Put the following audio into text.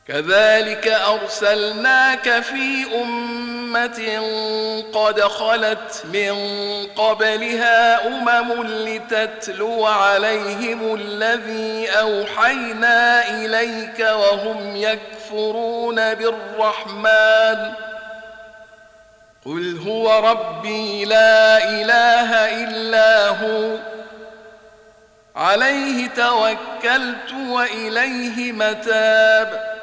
كذلك أرسلناك في أمة قد خلت من قبلها لتتلو عليهم الذي أوحينا إليك وهم يكفرون بالرحمن قل هو ربي لا إله إلا هو عليه توكلت وإليه متاب